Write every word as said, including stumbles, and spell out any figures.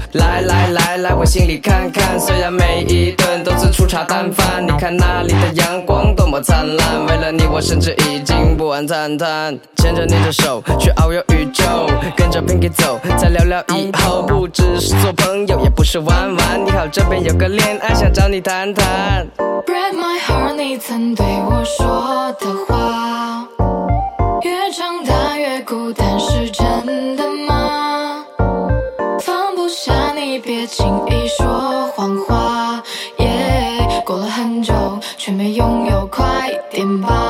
来来来来，我心里看看，虽然每一顿都是粗茶淡饭，你看那里的阳光多么灿烂，为了你我甚至已经不安惨叹，牵着你的手去遨游宇宙，跟着 Pinky 走，再聊聊以后，不只是做朋友，也不是玩玩。你好，这边有个恋爱想找你谈谈。 Break my heart， 你曾对我说的话，越长大越孤单，是真的吗？放不下你，别轻易说谎话。Yeah， 过了很久，却没拥有，快点吧。